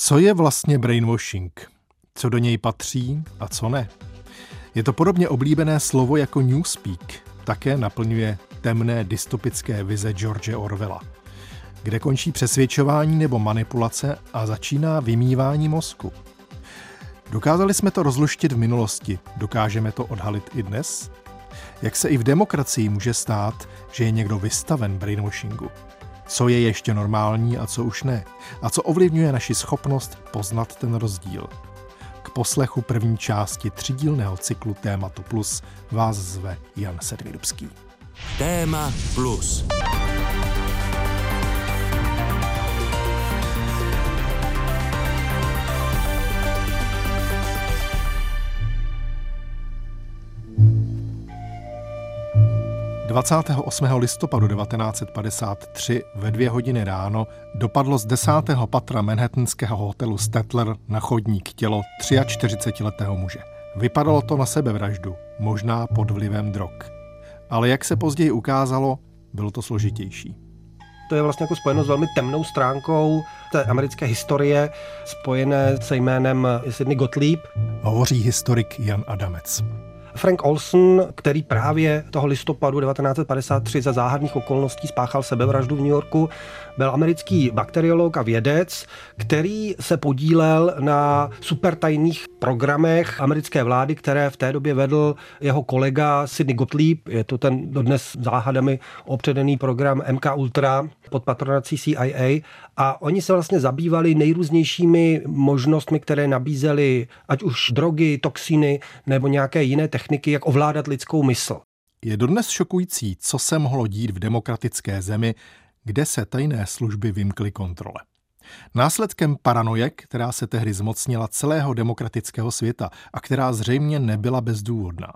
Co je vlastně brainwashing? Co do něj patří a co ne? Je to podobně oblíbené slovo jako newspeak. Také naplňuje temné dystopické vize George Orwella. Kde končí přesvědčování nebo manipulace a začíná vymývání mozku. Dokázali jsme to rozluštit v minulosti, dokážeme to odhalit i dnes? Jak se i v demokracii může stát, že je někdo vystaven brainwashingu? Co je ještě normální a co už ne? A co ovlivňuje naši schopnost poznat ten rozdíl? K poslechu první části třídílného cyklu Tématu Plus vás zve Jan Sedmidubský. Téma Plus. – 28. listopadu 1953 ve 2 hodiny ráno dopadlo z 10. patra manhattanského hotelu Statler na chodník tělo 43letého muže. Vypadalo to na sebevraždu, možná pod vlivem drog. Ale jak se později ukázalo, bylo to složitější. To je vlastně jako spojeno s velmi temnou stránkou té americké historie, spojené se jménem Sidney Gottlieb. Hovoří historik Jan Adamec. Frank Olson, který právě toho listopadu 1953 za záhadných okolností spáchal sebevraždu v New Yorku, byl americký bakteriolog a vědec, který se podílel na supertajných programech americké vlády, které v té době vedl jeho kolega Sidney Gottlieb. Je to ten dodnes záhadami opředený program MK Ultra pod patronací CIA. A oni se vlastně zabývali nejrůznějšími možnostmi, které nabízely ať už drogy, toxiny nebo nějaké jiné techniky, jak ovládat lidskou mysl. Je dodnes šokující, co se mohlo dít v demokratické zemi, kde se tajné služby vymkly kontrole. Následkem paranoje, která se tehdy zmocnila celého demokratického světa a která zřejmě nebyla bezdůvodná.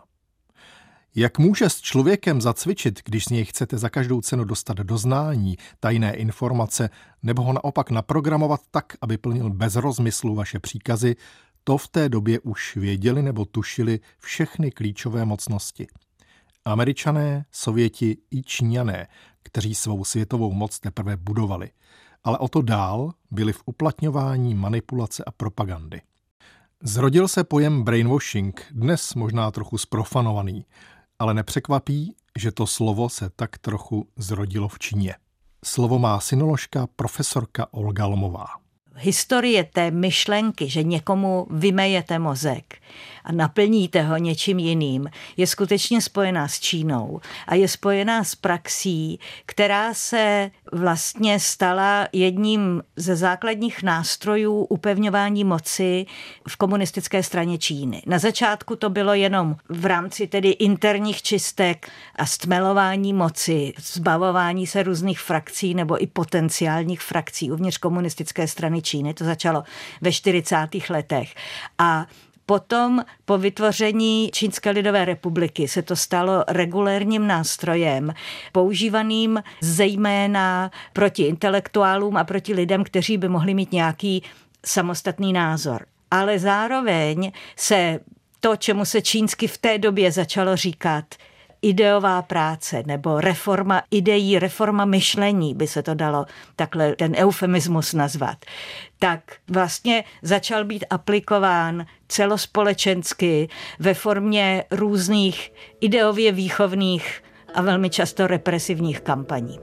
Jak může s člověkem zacvičit, když z něj chcete za každou cenu dostat doznání, tajné informace, nebo ho naopak naprogramovat tak, aby plnil bez rozmyslu vaše příkazy, to v té době už věděli nebo tušili všechny klíčové mocnosti. Američané, Sověti i Číňané, kteří svou světovou moc teprve budovali. Ale o to dál byli v uplatňování manipulace a propagandy. Zrodil se pojem brainwashing, dnes možná trochu zprofanovaný, ale nepřekvapí, že to slovo se tak trochu zrodilo v Číně. Slovo má sinoložka profesorka Olga Lmová. Historie té myšlenky, že někomu vymejete mozek a naplníte ho něčím jiným, je skutečně spojená s Čínou a je spojená s praxí, která se vlastně stala jedním ze základních nástrojů upevňování moci v komunistické straně Číny. Na začátku to bylo jenom v rámci tedy interních čistek a stmelování moci, zbavování se různých frakcí nebo i potenciálních frakcí uvnitř komunistické strany Číny. To začalo ve 40. letech. A potom po vytvoření Čínské lidové republiky se to stalo regulérním nástrojem, používaným zejména proti intelektuálům a proti lidem, kteří by mohli mít nějaký samostatný názor. Ale zároveň se to, čemu se čínsky v té době začalo říkat ideová práce nebo reforma ideí, reforma myšlení, by se to dalo takhle ten eufemismus nazvat, tak vlastně začal být aplikován celospolečensky ve formě různých ideově výchovných a velmi často represivních kampaní.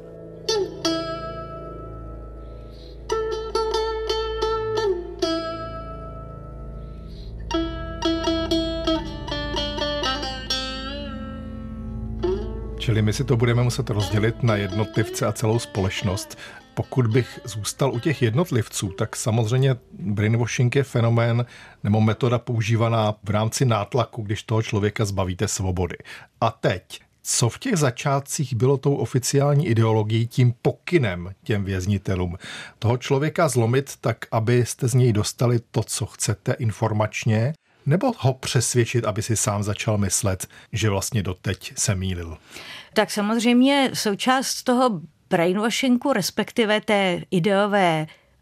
Čili my si to budeme muset rozdělit na jednotlivce a celou společnost. Pokud bych zůstal u těch jednotlivců, tak samozřejmě brainwashing je fenomén nebo metoda používaná v rámci nátlaku, když toho člověka zbavíte svobody. A teď, co v těch začátcích bylo tou oficiální ideologií, tím pokynem těm věznitelům? Toho člověka zlomit tak, abyste z něj dostali to, co chcete informačně, nebo ho přesvědčit, aby si sám začal myslet, že vlastně doteď se mýlil? Tak samozřejmě součást toho brainwashingu, respektive té ideové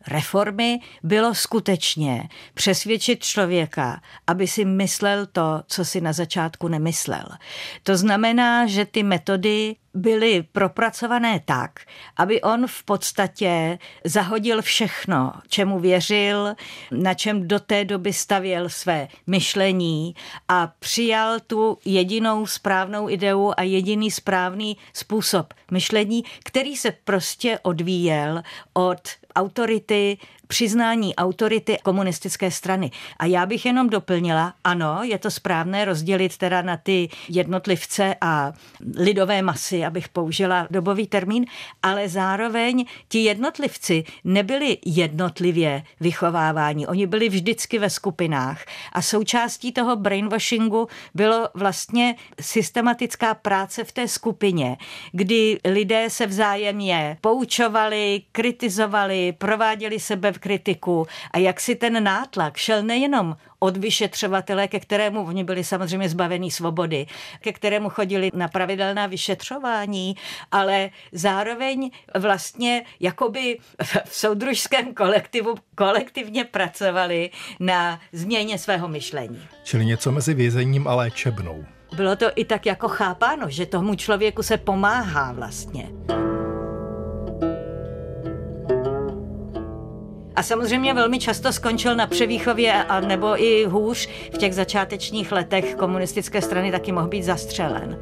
reformy bylo skutečně přesvědčit člověka, aby si myslel to, co si na začátku nemyslel. To znamená, že ty metody byly propracované tak, aby on v podstatě zahodil všechno, čemu věřil, na čem do té doby stavěl své myšlení a přijal tu jedinou správnou ideu a jediný správný způsob myšlení, který se prostě odvíjel od autority, přiznání autority komunistické strany. A já bych jenom doplnila, ano, je to správné rozdělit teda na ty jednotlivce a lidové masy, abych použila dobový termín, ale zároveň ti jednotlivci nebyli jednotlivě vychováváni. Oni byli vždycky ve skupinách a součástí toho brainwashingu bylo vlastně systematická práce v té skupině, kdy lidé se vzájemně poučovali, kritizovali, prováděli sebekritiku a jak si ten nátlak šel nejenom od vyšetřovatele, ke kterému oni byli samozřejmě zbavení svobody, ke kterému chodili na pravidelná vyšetřování, ale zároveň vlastně jakoby v soudružském kolektivu kolektivně pracovali na změně svého myšlení. Čili něco mezi vězením a léčebnou. Bylo to i tak jako chápáno, že tomu člověku se pomáhá vlastně. A samozřejmě velmi často skončil na převýchově a nebo i hůř v těch začátečních letech komunistické strany taky mohl být zastřelen.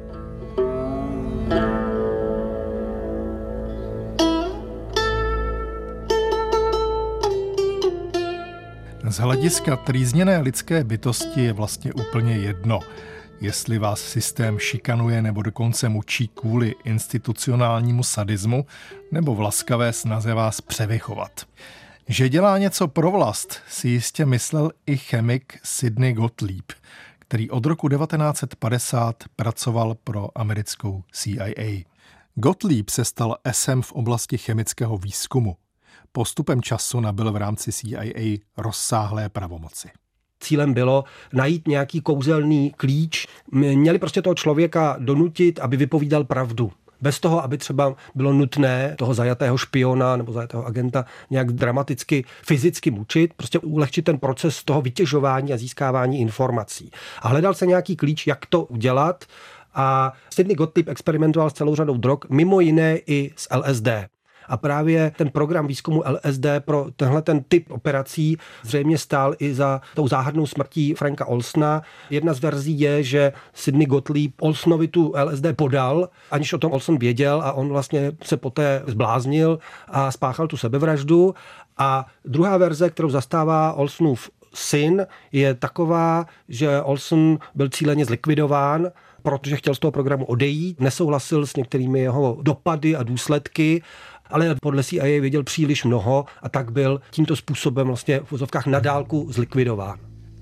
Z hlediska trýzněné lidské bytosti je vlastně úplně jedno, jestli vás systém šikanuje nebo dokonce mučí kvůli institucionálnímu sadismu nebo v laskavé snaze vás převychovat. Že dělá něco pro vlast, si jistě myslel i chemik Sidney Gottlieb, který od roku 1950 pracoval pro americkou CIA. Gottlieb se stal esem v oblasti chemického výzkumu. Postupem času nabyl v rámci CIA rozsáhlé pravomoci. Cílem bylo najít nějaký kouzelný klíč. Měli prostě toho člověka donutit, aby vypovídal pravdu. Bez toho, aby třeba bylo nutné toho zajatého špiona nebo zajatého agenta nějak dramaticky, fyzicky mučit, prostě ulehčit ten proces toho vytěžování a získávání informací. A hledal se nějaký klíč, jak to udělat, a Sidney Gottlieb experimentoval s celou řadou drog, mimo jiné i s LSD. A právě ten program výzkumu LSD pro tenhle ten typ operací zřejmě stál i za tou záhadnou smrtí Franka Olsona. Jedna z verzí je, že Sidney Gottlieb Olsonovi tu LSD podal, aniž o tom Olson věděl, a on vlastně se poté zbláznil a spáchal tu sebevraždu. A druhá verze, kterou zastává Olsonův syn, je taková, že Olson byl cíleně zlikvidován, protože chtěl z toho programu odejít, nesouhlasil s některými jeho dopady a důsledky, ale podle CIA věděl příliš mnoho a tak byl tímto způsobem vlastně v vozovkách na dálku zlikvidován.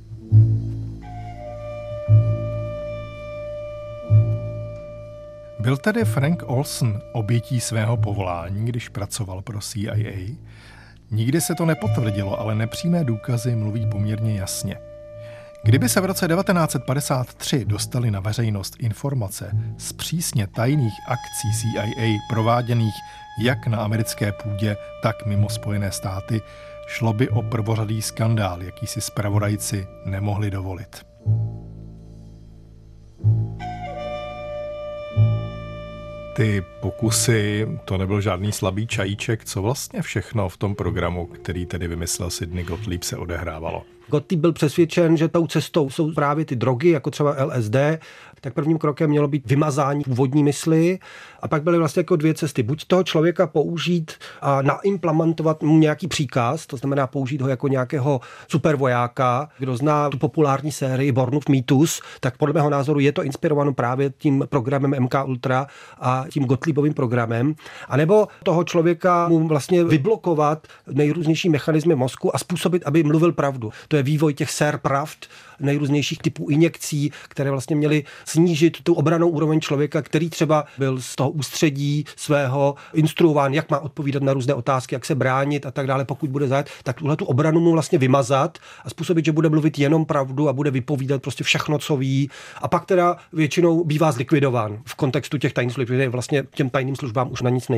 Byl tedy Frank Olson obětí svého povolání, když pracoval pro CIA? Nikdy se to nepotvrdilo, ale nepřímé důkazy mluví poměrně jasně. Kdyby se v roce 1953 dostaly na veřejnost informace z přísně tajných akcí CIA prováděných jak na americké půdě, tak mimo Spojené státy, šlo by o prvořadý skandál, jaký si zpravodajci nemohli dovolit. Ty pokusy, to nebyl žádný slabý čajíček, co vlastně všechno v tom programu, který tedy vymyslel Sidney Gottlieb, se odehrávalo? Gottlieb byl přesvědčen, že tou cestou jsou právě ty drogy, jako třeba LSD, tak prvním krokem mělo být vymazání původní mysli a pak byly vlastně jako dvě cesty. Buď toho člověka použít a naimplementovat mu nějaký příkaz, to znamená použít ho jako nějakého supervojáka, kdo zná tu populární sérii Bornův mýtus, tak podle mého názoru je to inspirováno právě tím programem MK Ultra a tím Gottliebovým programem. A nebo toho člověka mu vlastně vyblokovat nejrůznější mechanismy mozku a způsobit, aby mluvil pravdu. To je vývoj těch sér pravd, nejrůznějších typů injekcí, které vlastně měly snížit tu obrannou úroveň člověka, který třeba byl z toho ústředí svého instruován, jak má odpovídat na různé otázky, jak se bránit a tak dále, pokud bude zajet, tak tuhle tu obranu mu vlastně vymazat a způsobit, že bude mluvit jenom pravdu a bude vypovídat prostě všechno, co ví. A pak teda většinou bývá zlikvidován v kontextu těch tajných služb, kde vlastně těm tajným službám už na nic není.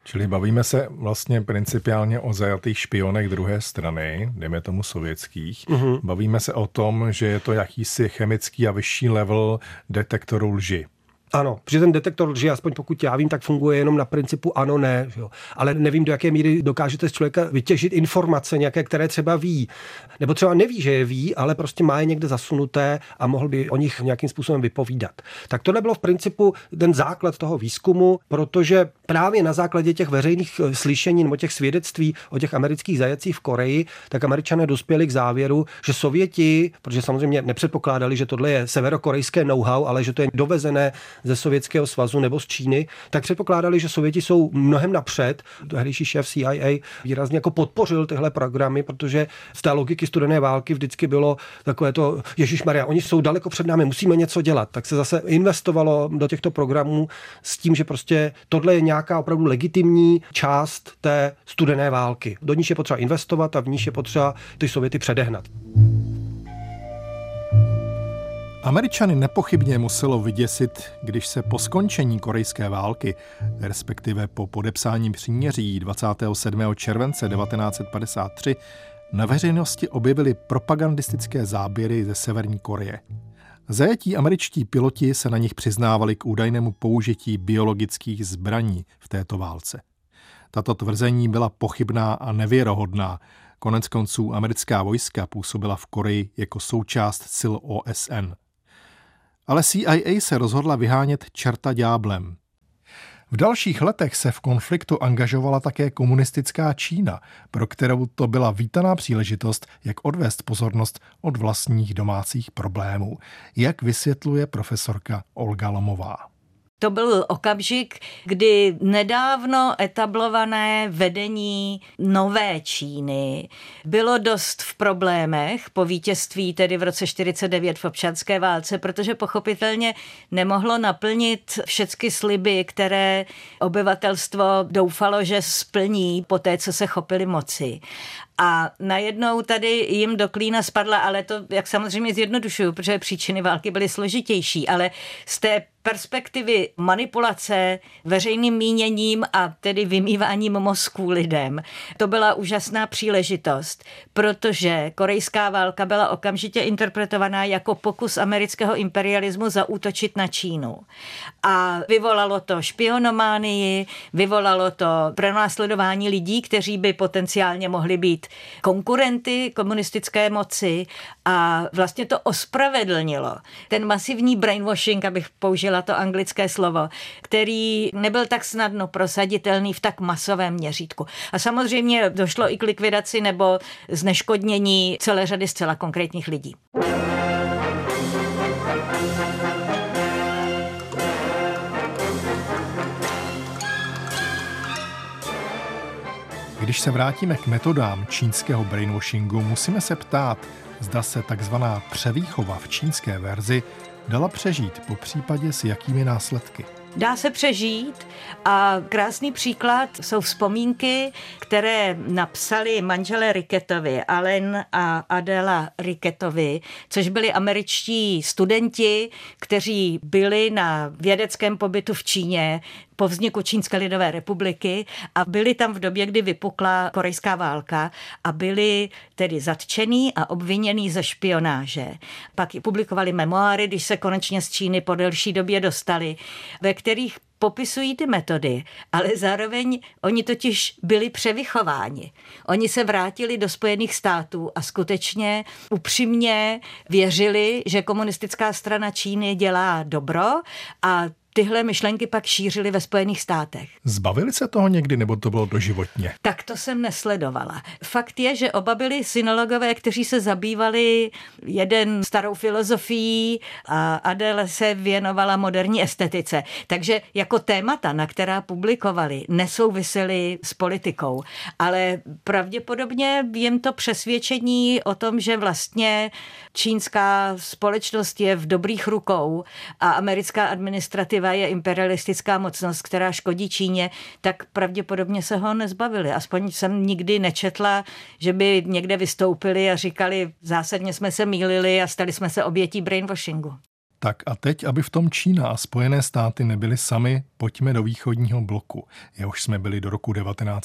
Čili bavíme se vlastně principiálně o zajatých špionech druhé strany, dejme tomu sovětských. Bavíme se o tom, že je to jakýsi chemický a vyšší level detektoru lži. Ano, protože ten detektor lži, aspoň pokud já vím, tak funguje jenom na principu ano, ne. Jo. Ale nevím, do jaké míry dokážete z člověka vytěžit informace nějaké, které třeba ví. Nebo třeba neví, že je ví, ale prostě má je někde zasunuté a mohl by o nich nějakým způsobem vypovídat. Tak to nebylo v principu ten základ toho výzkumu, protože právě na základě těch veřejných slyšení nebo těch svědectví o těch amerických zajatcích v Koreji, tak Američané dospěli k závěru, že Sověti, protože samozřejmě nepředpokládali, že tohle je severokorejské know-how, ale že to je dovezené ze Sovětského svazu nebo z Číny, tak předpokládali, že Sověti jsou mnohem napřed. Tehdejší šéf CIA výrazně jako podpořil tyhle programy, protože z té logiky studené války vždycky bylo takové to, ježišmarja, oni jsou daleko před námi, musíme něco dělat. Tak se zase investovalo do těchto programů s tím, že prostě tohle je nějaká opravdu legitimní část té studené války. Do níž je potřeba investovat a v níž je potřeba ty Sověty předehnat. Američany nepochybně muselo vyděsit, když se po skončení korejské války, respektive po podepsání příměří 27. července 1953, na veřejnosti objevily propagandistické záběry ze Severní Koreje. Zajetí američtí piloti se na nich přiznávali k údajnému použití biologických zbraní v této válce. Tato tvrzení byla pochybná a nevěrohodná. Koneckonců americká vojska působila v Koreji jako součást sil OSN. Ale CIA se rozhodla vyhánět čerta ďáblem. V dalších letech se v konfliktu angažovala také komunistická Čína, pro kterou to byla vítaná příležitost, jak odvést pozornost od vlastních domácích problémů, jak vysvětluje profesorka Olga Lomová. To byl okamžik, kdy nedávno etablované vedení nové Číny bylo dost v problémech po vítězství tedy v roce 1949 v občanské válce, protože pochopitelně nemohlo naplnit všechny sliby, které obyvatelstvo doufalo, že splní po té, co se chopili moci. A najednou tady jim do klína spadla, ale to jak samozřejmě zjednodušuju, protože příčiny války byly složitější, ale z té perspektivy manipulace veřejným míněním a tedy vymýváním mozků lidem. To byla úžasná příležitost, protože korejská válka byla okamžitě interpretovaná jako pokus amerického imperialismu zaútočit na Čínu. A vyvolalo to špionománii, vyvolalo to pronásledování lidí, kteří by potenciálně mohli být konkurenty komunistické moci a vlastně to ospravedlnilo. Ten masivní brainwashing, abych použila to anglické slovo, který nebyl tak snadno prosaditelný v tak masovém měřítku. A samozřejmě došlo i k likvidaci nebo zneškodnění celé řady zcela konkrétních lidí. Když se vrátíme k metodám čínského brainwashingu, musíme se ptát, zda se takzvaná převýchova v čínské verzi dala přežít, po případě s jakými následky. Dá se přežít a krásný příklad jsou vzpomínky, které napsali manželé Rickettovi, Allen a Adela Rickettovi, což byli američtí studenti, kteří byli na vědeckém pobytu v Číně po vzniku Čínské lidové republiky a byli tam v době, kdy vypukla korejská válka a byli tedy zatčení a obvinění ze špionáže. Pak i publikovali memoáry, když se konečně z Číny po delší době dostali, ve kterých popisují ty metody, ale zároveň oni totiž byli převychováni. Oni se vrátili do Spojených států a skutečně upřímně věřili, že komunistická strana Číny dělá dobro a tyhle myšlenky pak šířily ve Spojených státech. Zbavili se toho někdy, nebo to bylo doživotně? Tak to jsem nesledovala. Fakt je, že oba byli synologové, kteří se zabývali jeden starou filozofií a Adele se věnovala moderní estetice. Takže jako témata, na která publikovali, nesouvisely s politikou. Ale pravděpodobně jim to přesvědčení o tom, že vlastně čínská společnost je v dobrých rukou a americká administrativa je imperialistická mocnost, která škodí Číně, tak pravděpodobně se ho nezbavili. Aspoň jsem nikdy nečetla, že by někde vystoupili a říkali, zásadně jsme se mýlili a stali jsme se obětí brainwashingu. Tak a teď, aby v tom Čína a Spojené státy nebyly sami, pojďme do východního bloku, jehož jsme byli do roku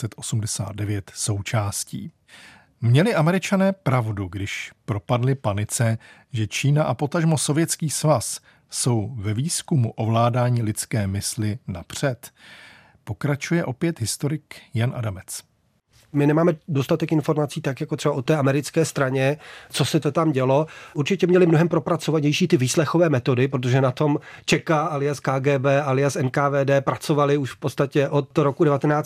1989 součástí. Měli Američané pravdu, když propadli panice, že Čína a potažmo Sovětský svaz jsou ve výzkumu ovládání lidské mysli napřed? Pokračuje opět historik Jan Adamec. My nemáme dostatek informací tak jako třeba o té americké straně, co se to tam dělo. Určitě měli mnohem propracovanější ty výslechové metody, protože na tom ČK alias KGB alias NKVD pracovali už v podstatě od roku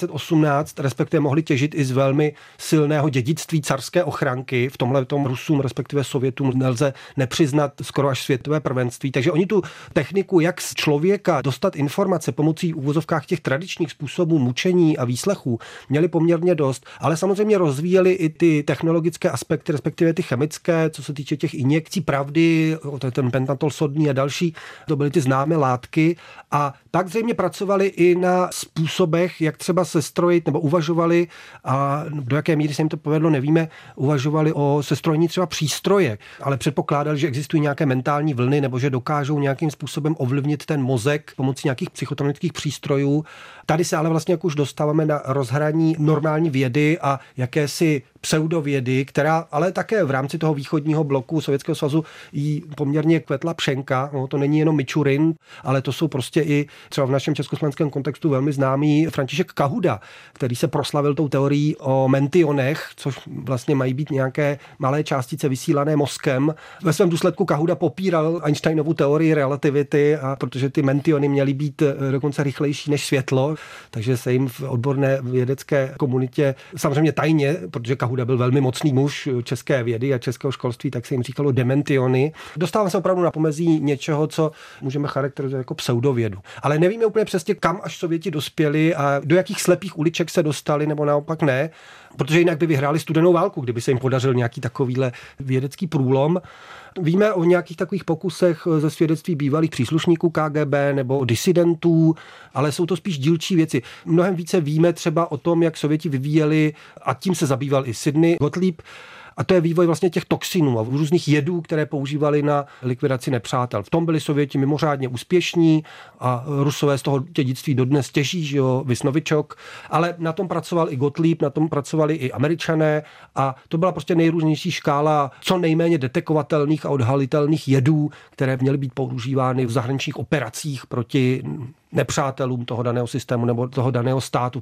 1918, respektive mohli těžit i z velmi silného dědictví carské ochranky. V tomhle tom Rusům, respektive Sovětům nelze nepřiznat skoro až světové prvenství. Takže oni tu techniku, jak z člověka dostat informace pomocí uvozovkách těch tradičních způsobů mučení a výslechů, měli poměrně dost. Ale samozřejmě rozvíjeli i ty technologické aspekty, respektive ty chemické, co se týče těch injekcí pravdy, to je ten pentatol sodný a další, to byly ty známé látky. A pak zřejmě pracovali i na způsobech, jak třeba sestrojit, nebo uvažovali, a do jaké míry se jim to povedlo, nevíme, uvažovali o sestrojení třeba přístroje, ale předpokládali, že existují nějaké mentální vlny, nebo že dokážou nějakým způsobem ovlivnit ten mozek pomocí nějakých psychotronických přístrojů. Tady se ale vlastně jak už dostáváme na rozhraní normální vědy a jakési pseudovědy, která ale také v rámci toho východního bloku Sovětského svazu jí poměrně kvetla pšenka. No, to není jenom Mičurin, ale to jsou prostě i třeba v našem československém kontextu velmi známý František Kahuda, který se proslavil tou teorií o mentionech, což vlastně mají být nějaké malé částice vysílané mozkem. Ve svém důsledku Kahuda popíral Einsteinovu teorii relativity, a protože ty mentiony měly být dokonce rychlejší než světlo, takže se jim v odborné vědecké komunitě samozřejmě tajně, protože Kahuda byl velmi mocný muž české vědy a českého školství, tak se jim říkalo dementiony. Dostávám se opravdu na pomezí něčeho, co můžeme charakterizovat jako pseudovědu. Ale nevíme úplně přesně, kam až Sověti dospěli a do jakých slepých uliček se dostali, nebo naopak ne, protože jinak by vyhráli studenou válku, kdyby se jim podařil nějaký takovýhle vědecký průlom. Víme o nějakých takových pokusech ze svědectví bývalých příslušníků KGB nebo disidentů, ale jsou to spíš dílčí věci. Mnohem více víme třeba o tom, jak Sověti vyvíjeli, a tím se zabýval i Sidney Gottlieb, a to je vývoj vlastně těch toxinů a různých jedů, které používali na likvidaci nepřátel. V tom byli Sověti mimořádně úspěšní a Rusové z toho dědictví dodnes těží, že jo, Visnovičok, ale na tom pracoval i Gottlieb, na tom pracovali i Američané a to byla prostě nejrůznější škála co nejméně detekovatelných a odhalitelných jedů, které měly být používány v zahraničních operacích proti nepřátelům toho daného systému nebo toho daného státu.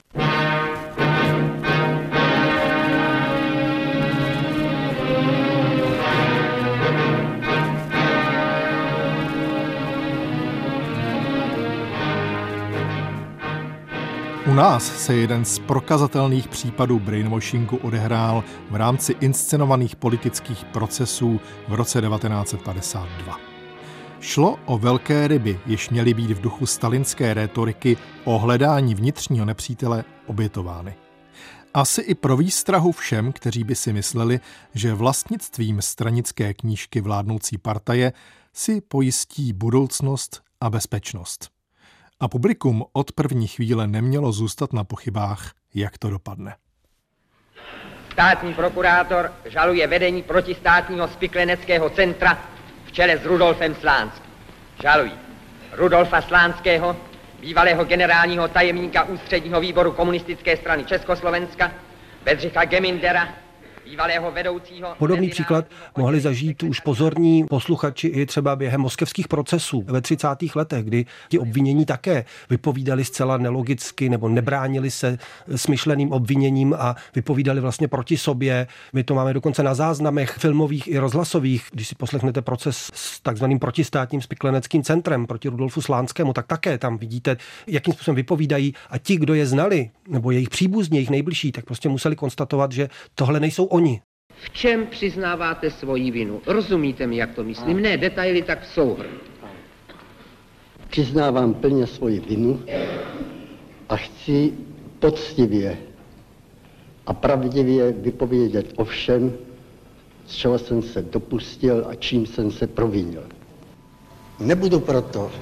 U nás se jeden z prokazatelných případů brainwashingu odehrál v rámci inscenovaných politických procesů v roce 1952. Šlo o velké ryby, jež měly být v duchu stalinské rétoriky o hledání vnitřního nepřítele obětovány. Asi i pro výstrahu všem, kteří by si mysleli, že vlastnictvím stranické knížky vládnoucí partaje si pojistí budoucnost a bezpečnost. A publikum od první chvíle nemělo zůstat na pochybách, jak to dopadne. Státní prokurátor žaluje vedení protistátního spikleneckého centra v čele s Rudolfem Slánským. Žalují Rudolfa Slánského, bývalého generálního tajemníka ústředního výboru komunistické strany Československa, Bedřicha Gemindera, bývalého vedoucího. Podobný příklad mohli zažít už pozorní posluchači i třeba během moskevských procesů ve 30. letech, kdy ti obvinění také vypovídali zcela nelogicky nebo nebránili se smyšleným obviněním a vypovídali vlastně proti sobě. My to máme dokonce na záznamech filmových i rozhlasových. Když si poslechnete proces s takzvaným protistátním spikleneckým centrem proti Rudolfu Slánskému, tak také tam vidíte, jakým způsobem vypovídají, a ti, kdo je znali, nebo jejich příbuzní, jejich nejbližší, tak prostě museli konstatovat, že tohle nejsou oni. V čem přiznáváte svoji vinu? Rozumíte mi, jak to myslím? Ne detaily, tak souhrn. Přiznávám plně svoji vinu a chci poctivě a pravdivě vypovědět o všem, z čeho jsem se dopustil a čím jsem se provinil. Nebudu proto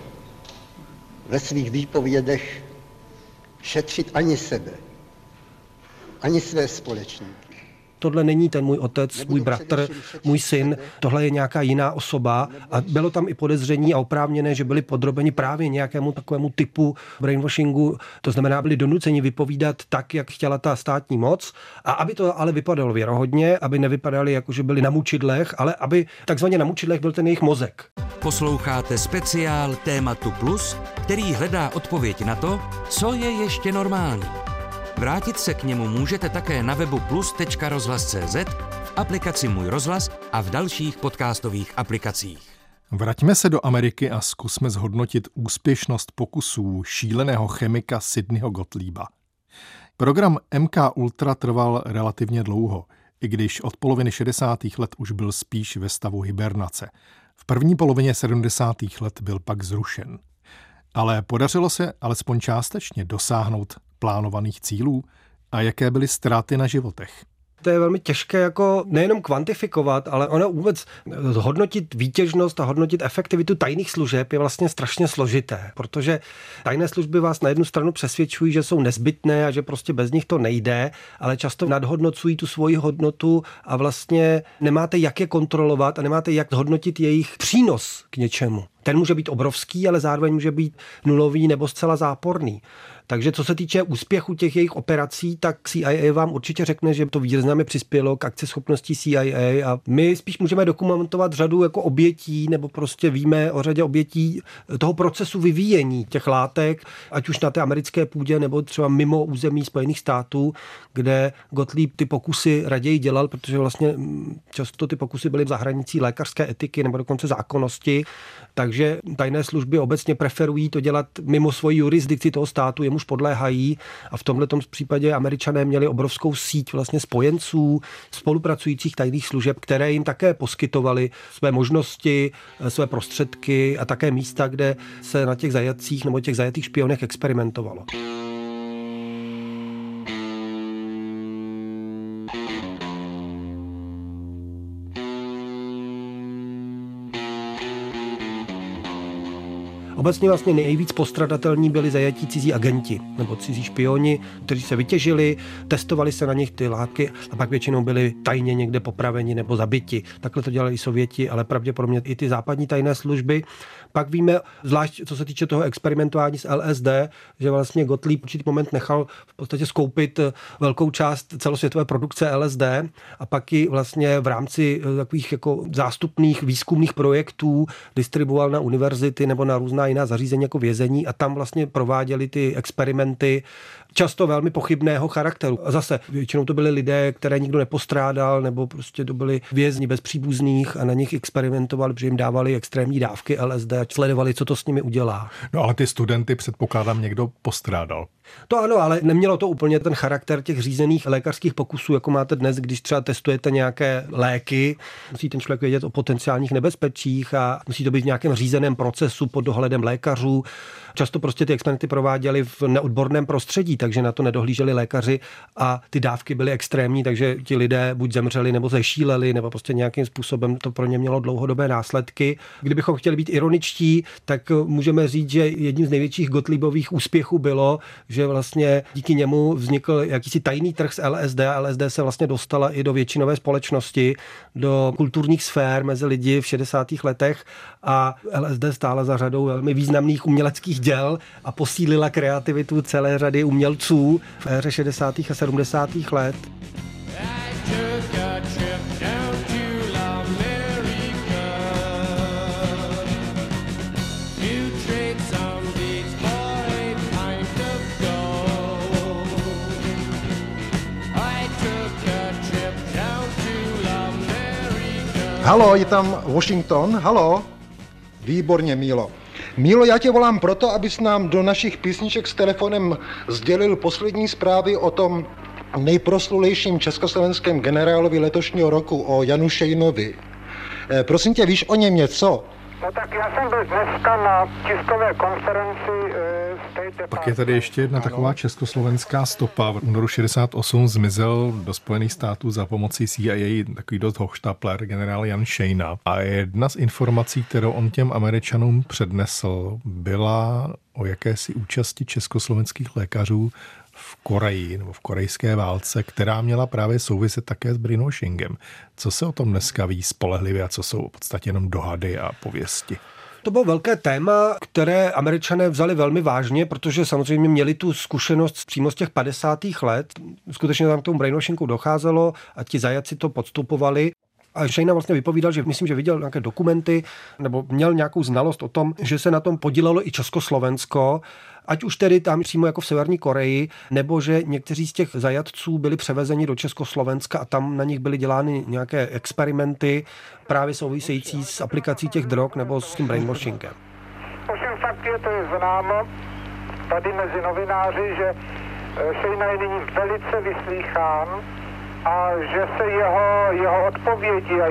ve svých výpovědech šetřit ani sebe, ani své společníky. tohle není ten můj otec, můj bratr, můj syn, tohle je nějaká jiná osoba. A bylo tam i podezření a oprávněné, že byli podrobeni právě nějakému takovému typu brainwashingu, to znamená, byli donuceni vypovídat tak, jak chtěla ta státní moc, a aby to ale vypadalo věrohodně, aby nevypadali jako, že byli na mučidlech, ale aby takzvaně na mučidlech byl ten jejich mozek. Posloucháte speciál Tématu Plus, který hledá odpověď na to, co je ještě normální. Vrátit se k němu můžete také na webu plus.rozhlas.cz, v aplikaci Můj rozhlas a v dalších podcastových aplikacích. Vraťme se do Ameriky a zkusme zhodnotit úspěšnost pokusů šíleného chemika Sidneyho Gottlieba. Program MK Ultra trval relativně dlouho, i když od poloviny 60. let už byl spíš ve stavu hibernace. V první polovině 70. let byl pak zrušen. Ale podařilo se alespoň částečně dosáhnout plánovaných cílů? A jaké byly ztráty na životech? To je velmi těžké jako nejenom kvantifikovat, ale ono vůbec hodnotit výtěžnost a hodnotit efektivitu tajných služeb je vlastně strašně složité, protože tajné služby vás na jednu stranu přesvědčují, že jsou nezbytné a že prostě bez nich to nejde, ale často nadhodnocují tu svoji hodnotu a vlastně nemáte jak je kontrolovat a nemáte jak hodnotit jejich přínos k něčemu. Ten může být obrovský, ale zároveň může být nulový nebo zcela záporný. Takže co se týče úspěchu těch jejich operací, tak CIA vám určitě řekne, že to významně přispělo k akceschopnosti CIA a my spíš můžeme dokumentovat řadu jako obětí nebo prostě víme o řadě obětí toho procesu vyvíjení těch látek, ať už na té americké půdě nebo třeba mimo území Spojených států, kde Gottlieb ty pokusy raději dělal, protože vlastně často ty pokusy byly v zahraničí lékařské etiky nebo dokonce zákonnosti, takže tajné služby obecně preferují to dělat mimo svoji jurisdikci toho státu, jemuž podléhají a v tomhletom případě Američané měli obrovskou síť vlastně spojenců, spolupracujících tajných služeb, které jim také poskytovaly své možnosti, své prostředky a také místa, kde se na těch zajatcích nebo těch zajatých špionech experimentovalo. Obecně vlastně nejvíc postradatelní byli zajatí cizí agenti nebo cizí špioni, kteří se vytěžili, testovali se na nich ty látky a pak většinou byli tajně někde popraveni nebo zabiti. Takhle to dělali i Sověti, ale pravděpodobně i ty západní tajné služby. Pak víme, zvlášť co se týče toho experimentování s LSD, že vlastně Gottlieb určitý moment nechal v podstatě skoupit velkou část celosvětové produkce LSD a pak ji vlastně v rámci takových jako zástupných výzkumných projektů distribuoval na univerzity nebo na různá jiná zařízení jako vězení a tam vlastně prováděli ty experimenty často velmi pochybného charakteru. A zase většinou to byli lidé, které nikdo nepostrádal, nebo prostě to byli vězni bez příbuzných a na nich experimentovali, protože jim dávali extrémní dávky LSD a sledovali, co to s nimi udělá. No ale ty studenty předpokládám někdo postrádal. To ano, ale nemělo to úplně ten charakter těch řízených lékařských pokusů, jako máte dnes, když třeba testujete nějaké léky, musí ten člověk vědět o potenciálních nebezpečích a musí to být v nějakém řízeném procesu pod dohledem lékařů. Často prostě ty experimenty prováděli v neodborném prostředí, takže na to nedohlíželi lékaři a ty dávky byly extrémní, takže ti lidé buď zemřeli nebo zešíleli, nebo prostě nějakým způsobem to pro ně mělo dlouhodobé následky. Kdybychom chtěli být ironičtí, tak můžeme říct, že jedním z největších Gottliebových úspěchů bylo, že vlastně díky němu vznikl jakýsi tajný trh s LSD a LSD se vlastně dostala i do většinové společnosti, do kulturních sfér mezi lidi v 60. letech a LSD stála za řadou velmi významných uměleckých děl a posílila kreativitu celé řady umělců v éře 60. a 70. let. Halo, je tam Washington? Halo? Výborně, Mílo. Mílo, já tě volám proto, abys nám do našich písniček s telefonem sdělil poslední zprávy o tom nejproslulejším československém generálovi letošního roku, o Janu Šejnovi. Prosím tě, víš o něm něco? No tak já jsem byl dneska na tiskové konferenci Pak je tady ještě jedna taková československá stopa. V únoru 68 zmizel do Spojených států za pomocí CIA takový dost hochštapler, generál Jan Šejna. A jedna z informací, kterou on těm Američanům přednesl, byla o jakési účasti československých lékařů v Koreji nebo v korejské válce, která měla právě souviset také s brainwashingem. Co se o tom dneska ví spolehlivě a co jsou v podstatě jenom dohady a pověsti? To bylo velké téma, které Američané vzali velmi vážně, protože samozřejmě měli tu zkušenost přímo z těch 50. let. Skutečně tam k tomu brainwashingu docházelo a ti zajatci to podstupovali. A Shayna vlastně vypovídal, že myslím, že viděl nějaké dokumenty nebo měl nějakou znalost o tom, že se na tom podílelo i Československo, ať už tedy tam přímo jako v Severní Koreji, nebo že někteří z těch zajatců byli převezeni do Československa a tam na nich byly dělány nějaké experimenty právě související s aplikací těch drog nebo s tím brainwashingem. Ovšem fakt je, to je známo tady mezi novináři, že Shayna je nyní velice vyslýchán a že se jeho odpovědi a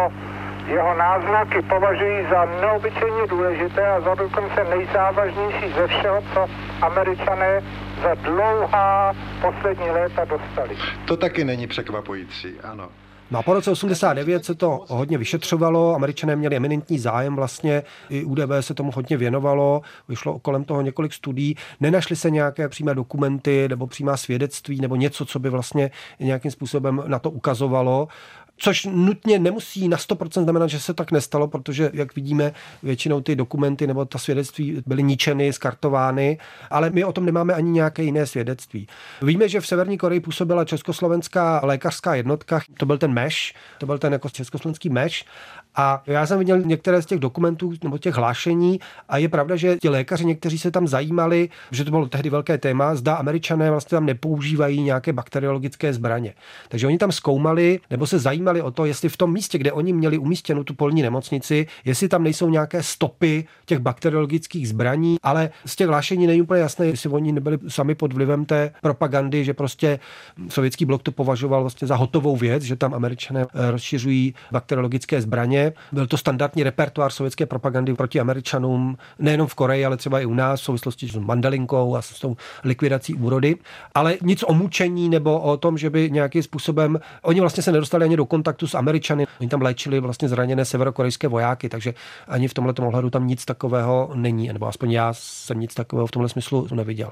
jeho náznaky považují za neobyčejně důležité a za dokonce nejzávažnější ze všeho, co Američané za dlouhá poslední léta dostali. To taky není překvapující, ano. No a po roce 89 se to hodně vyšetřovalo, Američané měli eminentní zájem vlastně, i UDB se tomu hodně věnovalo, vyšlo kolem toho několik studií, nenašly se nějaké přímé dokumenty nebo přímá svědectví nebo něco, co by vlastně nějakým způsobem na to ukazovalo. Což nutně nemusí na 100% znamenat, že se tak nestalo, protože, jak vidíme, většinou ty dokumenty nebo ta svědectví byly ničeny, skartovány, ale my o tom nemáme ani nějaké jiné svědectví. Víme, že v Severní Koreji působila československá lékařská jednotka, to byl ten MEŠ, to byl ten jako československý MEŠ. A já jsem viděl některé z těch dokumentů nebo těch hlášení a je pravda, že ti lékaři někteří se tam zajímali, že to bylo tehdy velké téma, zda Američané vlastně tam nepoužívají nějaké bakteriologické zbraně. Takže oni tam zkoumali nebo se zajímali o to, jestli v tom místě, kde oni měli umístěnou tu polní nemocnici, jestli tam nejsou nějaké stopy těch bakteriologických zbraní, ale z těch hlášení není úplně jasné, jestli oni nebyli sami pod vlivem té propagandy, že prostě sovětský blok to považoval vlastně za hotovou věc, že tam Američané rozšiřují bakteriologické zbraně. Byl to standardní repertoár sovětské propagandy proti Američanům, nejenom v Koreji, ale třeba i u nás v souvislosti s mandalinkou a s tou likvidací úrody. Ale nic o mučení nebo o tom, že by nějakým způsobem oni vlastně se nedostali ani do kontaktu s Američany. Oni tam léčili vlastně zraněné severokorejské vojáky, takže ani v tomhletom ohledu tam nic takového není, nebo aspoň já jsem nic takového v tomhle smyslu neviděl.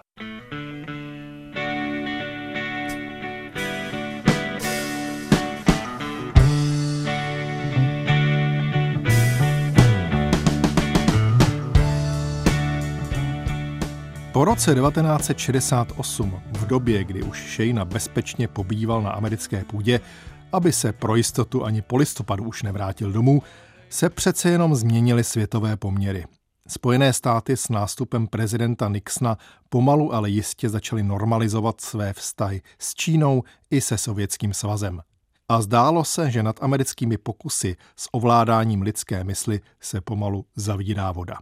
Po roce 1968, v době, kdy už Shayna bezpečně pobýval na americké půdě, aby se pro jistotu ani po listopadu už nevrátil domů, se přece jenom změnily světové poměry. Spojené státy s nástupem prezidenta Nixona pomalu, ale jistě začaly normalizovat své vztahy s Čínou i se Sovětským svazem. A zdálo se, že nad americkými pokusy s ovládáním lidské mysli se pomalu zavírá voda.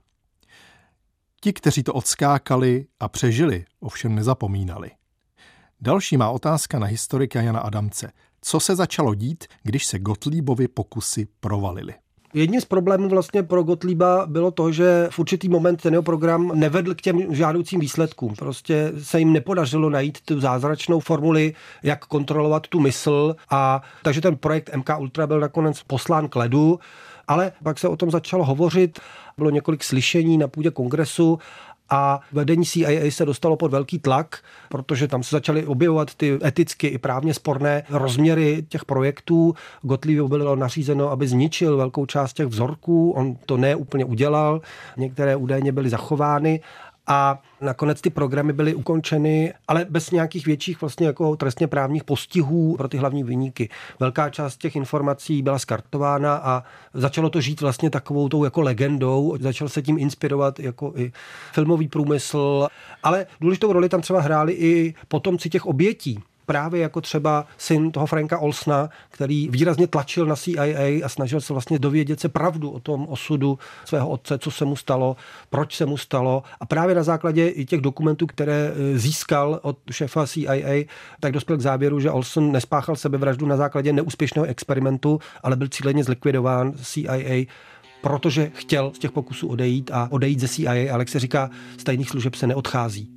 Ti, kteří to odskákali a přežili, ovšem nezapomínali. Další má otázka na historika Jana Adamce. Co se začalo dít, když se Gottliebovy pokusy provalily? Jedním z problémů vlastně pro Gottlieba bylo to, že v určitý moment ten jeho program nevedl k těm žádoucím výsledkům. Prostě se jim nepodařilo najít tu zázračnou formuli, jak kontrolovat tu mysl, a takže ten projekt MK Ultra byl nakonec poslán k ledu, ale pak se o tom začalo hovořit, bylo několik slyšení na půdě kongresu a vedení CIA se dostalo pod velký tlak, protože tam se začaly objevovat ty eticky i právně sporné rozměry těch projektů. Gottliebovi bylo nařízeno, aby zničil velkou část těch vzorků, on to ne úplně udělal, některé údajně byly zachovány a nakonec ty programy byly ukončeny, ale bez nějakých větších vlastně jako trestně právních postihů pro ty hlavní viníky. Velká část těch informací byla skartována a začalo to žít vlastně takovou tou jako legendou, začal se tím inspirovat jako i filmový průmysl, ale důležitou roli tam třeba hráli i potomci těch obětí. Právě jako třeba syn toho Franka Olsona, který výrazně tlačil na CIA a snažil se vlastně dovědět se pravdu o tom osudu svého otce, co se mu stalo, proč se mu stalo. A právě na základě i těch dokumentů, které získal od šéfa CIA, tak dospěl k závěru, že Olson nespáchal sebevraždu na základě neúspěšného experimentu, ale byl cíleně zlikvidován CIA, protože chtěl z těch pokusů odejít a odejít ze CIA, ale jak se říká, z tajných služeb se neodchází.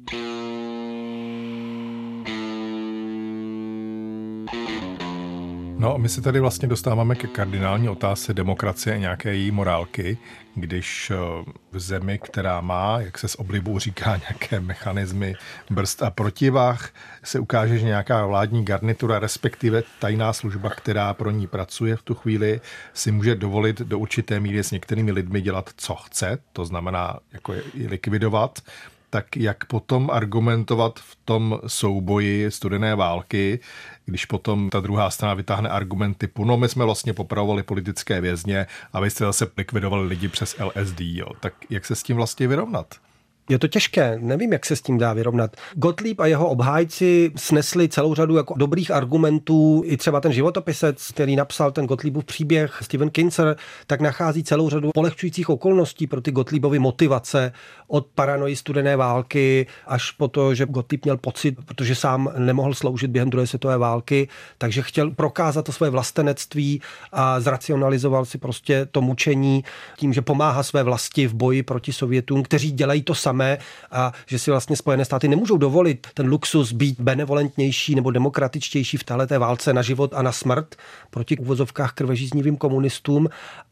No, my se tady vlastně dostáváme ke kardinální otázce demokracie a nějaké její morálky, když v zemi, která má, jak se s oblibou říká, nějaké mechanismy brzd a protivách, se ukáže, že nějaká vládní garnitura, respektive tajná služba, která pro ní pracuje v tu chvíli, si může dovolit do určité míry s některými lidmi dělat, co chce, to znamená jako je likvidovat, tak jak potom argumentovat v tom souboji studené války, když potom ta druhá strana vytáhne argument typu, no my jsme vlastně popravovali politické vězně a vy jste zase likvidovali lidi přes LSD, jo. Tak jak se s tím vlastně vyrovnat? Je to těžké, nevím, jak se s tím dá vyrovnat. Gottlieb a jeho obhájci snesli celou řadu jako dobrých argumentů, i třeba ten životopisec, který napsal ten Gottliebův příběh, Steven Kinzer, tak nachází celou řadu polehčujících okolností pro ty Gottliebovy motivace od paranoji studené války až po to, že Gottlieb měl pocit, protože sám nemohl sloužit během druhé světové války, takže chtěl prokázat to své vlastenectví a zracionalizoval si prostě to mučení tím, že pomáhá své vlasti v boji proti Sovětům, kteří dělají to samé, a že si vlastně Spojené státy nemůžou dovolit ten luxus být benevolentnější nebo demokratičtější v téhleté válce na život a na smrt proti uvozovkách krvežíznivým komunistům.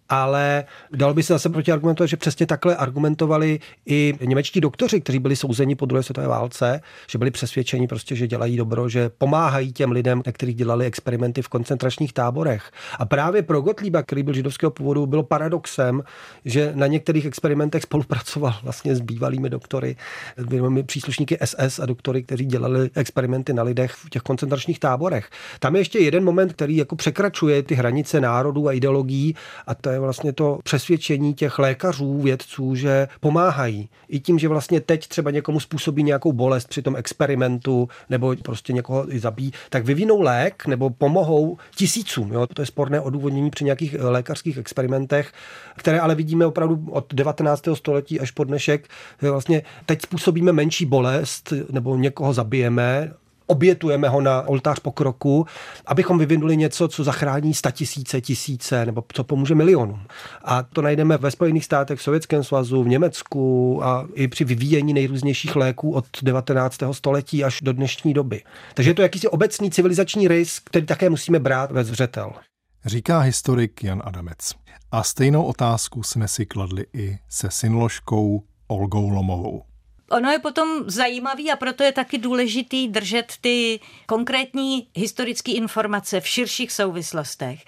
Ale dalo by se zase protiargumentovat, že přesně takhle argumentovali i němečtí doktoři, kteří byli souzeni po druhé světové válce, že byli přesvědčeni prostě, že dělají dobro, že pomáhají těm lidem, na kterých dělali experimenty v koncentračních táborech. A právě pro Gottlieba, který byl židovského původu, bylo paradoxem, že na některých experimentech spolupracoval vlastně s bývalými doktory, příslušníky SS a doktory, kteří dělali experimenty na lidech v těch koncentračních táborech. Tam je ještě jeden moment, který jako překračuje ty hranice národů a ideologií, a to je vlastně to přesvědčení těch lékařů, vědců, že pomáhají. I tím, že vlastně teď třeba někomu způsobí nějakou bolest při tom experimentu nebo prostě někoho i zabíjí, tak vyvinou lék nebo pomohou tisícům. Jo? To je sporné odůvodnění při nějakých lékařských experimentech, které ale vidíme opravdu od 19. století až po dnešek. Vlastně teď způsobíme menší bolest nebo někoho zabijeme, obětujeme ho na oltář pokroku, abychom vyvinuli něco, co zachrání 100 000, tisíce, nebo co pomůže milionům. A to najdeme ve Spojených státech, v Sovětském svazu, v Německu a i při vyvíjení nejrůznějších léků od 19. století až do dnešní doby. Takže je to jakýsi obecný civilizační rys, který také musíme brát ve zřetel. Říká historik Jan Adamec. A stejnou otázku jsme si kladli i se synoložkou Olgou Lomovou. Ono je potom zajímavý a proto je taky důležitý držet ty konkrétní historické informace v širších souvislostech,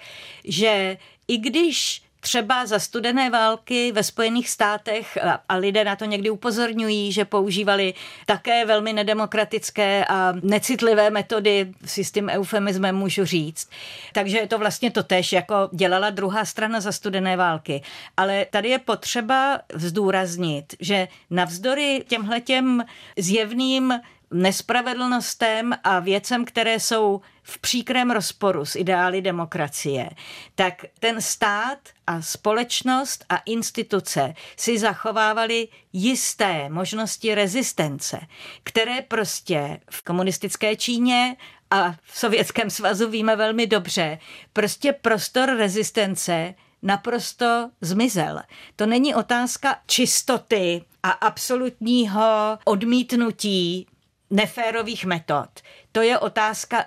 že i když třeba za studené války ve Spojených státech, a lidé na to někdy upozorňují, že používali také velmi nedemokratické a necitlivé metody, si s tím eufemismem můžu říct. Takže je to vlastně totéž, jako dělala druhá strana za studené války. Ale tady je potřeba zdůraznit, že navzdory těmhletěm zjevným nespravedlnostem a věcem, které jsou v příkrém rozporu s ideály demokracie, tak ten stát a společnost a instituce si zachovávaly jisté možnosti rezistence, které prostě v komunistické Číně a v Sovětském svazu víme velmi dobře, prostě prostor rezistence naprosto zmizel. To není otázka čistoty a absolutního odmítnutí neférových metod. To je otázka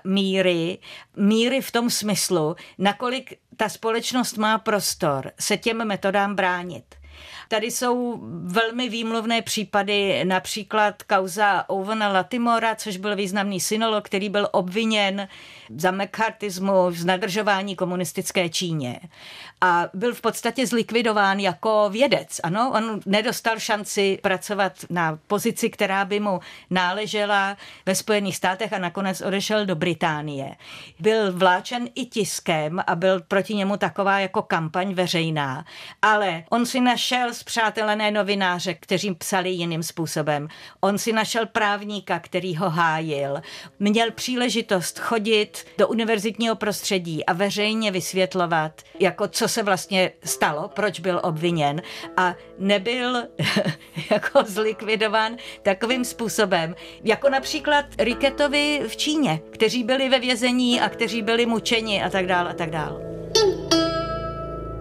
míry v tom smyslu, nakolik ta společnost má prostor se těm metodám bránit. Tady jsou velmi výmluvné případy, například kauza Owena Latimora, což byl významný synolog, který byl obviněn za mccarthyismu, z nadržování komunistické Číně. A byl v podstatě zlikvidován jako vědec. Ano, on nedostal šanci pracovat na pozici, která by mu náležela ve Spojených státech a nakonec odešel do Británie. Byl vláčen i tiskem a byl proti němu taková jako kampaň veřejná. Ale on si našel spřátelené novináře, kteří psali jiným způsobem. On si našel právníka, který ho hájil. Měl příležitost chodit do univerzitního prostředí a veřejně vysvětlovat, jako co se vlastně stalo, proč byl obviněn a nebyl jako zlikvidován takovým způsobem, jako například Rickettovi v Číně, kteří byli ve vězení a kteří byli mučeni a tak dál a tak dál.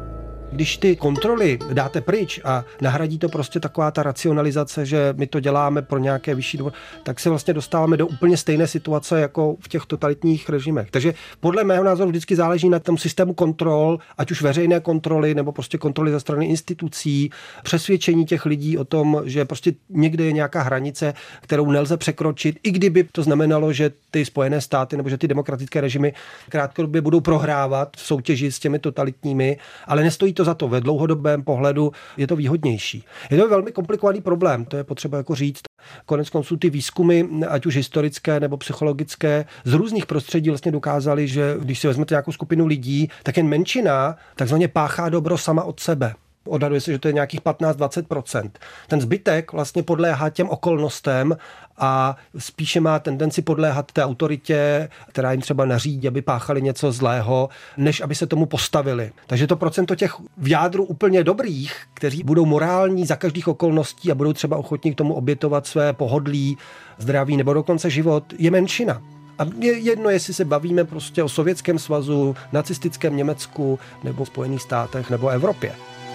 Když ty kontroly dáte pryč a nahradí to prostě taková ta racionalizace, že my to děláme pro nějaké vyšší důvody, tak se vlastně dostáváme do úplně stejné situace jako v těch totalitních režimech. Takže podle mého názoru vždycky záleží na tom systému kontrol, ať už veřejné kontroly nebo prostě kontroly ze strany institucí, přesvědčení těch lidí o tom, že prostě někde je nějaká hranice, kterou nelze překročit, i kdyby to znamenalo, že ty Spojené státy nebo že ty demokratické režimy krátkodobě budou prohrávat v soutěži s těmi totalitními, ale nestojí to za to. Ve dlouhodobém pohledu je to výhodnější. Je to velmi komplikovaný problém, to je potřeba jako říct. Konec konců ty výzkumy, ať už historické nebo psychologické, z různých prostředí vlastně dokázaly, že když si vezmete nějakou skupinu lidí, tak jen menšina takzvaně páchá dobro sama od sebe. Odhaduje se, že to je nějakých 15-20%. Ten zbytek vlastně podléhá těm okolnostem a spíše má tendenci podléhat té autoritě, která jim třeba nařídí, aby páchali něco zlého, než aby se tomu postavili. Takže to procento těch v jádru úplně dobrých, kteří budou morální za každých okolností a budou třeba ochotní k tomu obětovat své pohodlí, zdraví nebo dokonce život, je menšina. A je jedno, jestli se bavíme prostě o Sovětském svazu, nacistickém Německu nebo Spojených státech nebo Evropě.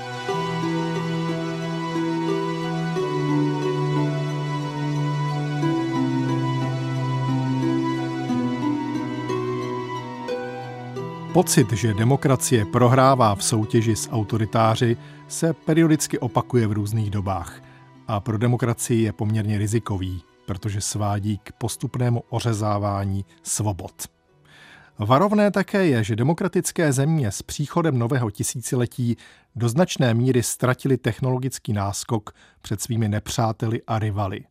Pocit, že demokracie prohrává v soutěži s autoritáři, se periodicky opakuje v různých dobách a pro demokracii je poměrně rizikový, protože svádí k postupnému ořezávání svobod. Varovné také je, že demokratické země s příchodem nového tisíciletí do značné míry ztratily technologický náskok před svými nepřáteli a rivaly.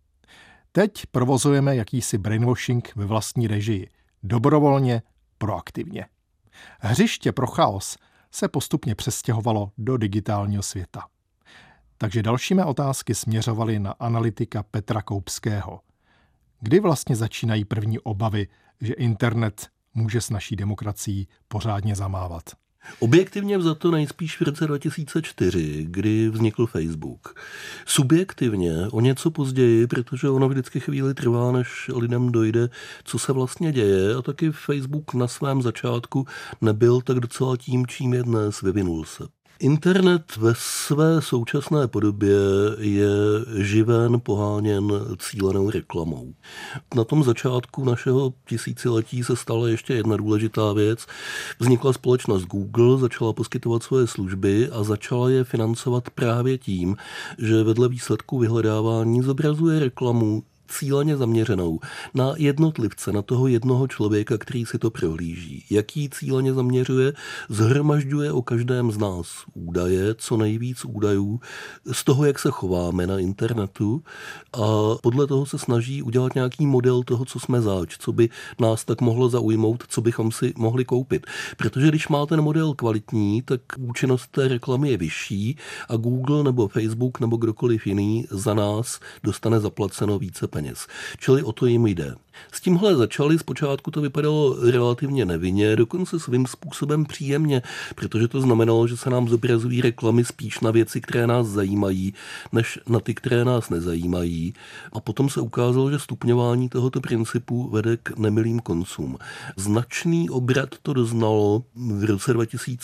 Teď provozujeme jakýsi brainwashing ve vlastní režii, dobrovolně, proaktivně. Hřiště pro chaos se postupně přestěhovalo do digitálního světa. Takže další mé otázky směřovaly na analytika Petra Koupského. Kdy vlastně začínají první obavy, že internet může s naší demokracií pořádně zamávat? Objektivně vzato nejspíš v roce 2004, kdy vznikl Facebook. Subjektivně o něco později, protože ono vždycky chvíli trvá, než lidem dojde, co se vlastně děje, a taky Facebook na svém začátku nebyl tak docela tím, čím je dnes, vyvinul se. Internet ve své současné podobě je živen, poháněn cílenou reklamou. Na tom začátku našeho tisíciletí se stala ještě jedna důležitá věc. Vznikla společnost Google, začala poskytovat svoje služby a začala je financovat právě tím, že vedle výsledků vyhledávání zobrazuje reklamu cíleně zaměřenou na jednotlivce, na toho jednoho člověka, který si to prohlíží. Jaký cíleně zaměřuje? Zhromažďuje o každém z nás údaje, co nejvíc údajů z toho, jak se chováme na internetu, a podle toho se snaží udělat nějaký model toho, co jsme zač, co by nás tak mohlo zaujmout, co bychom si mohli koupit. Protože když má ten model kvalitní, tak účinnost té reklamy je vyšší a Google nebo Facebook nebo kdokoliv jiný za nás dostane zaplaceno více peněz. Čili o to jim jde. S tímhle začali, zpočátku to vypadalo relativně nevinně, dokonce svým způsobem příjemně, protože to znamenalo, že se nám zobrazují reklamy spíš na věci, které nás zajímají, než na ty, které nás nezajímají. A potom se ukázalo, že stupňování tohoto principu vede k nemilým koncům. Značný obrat to doznalo v roce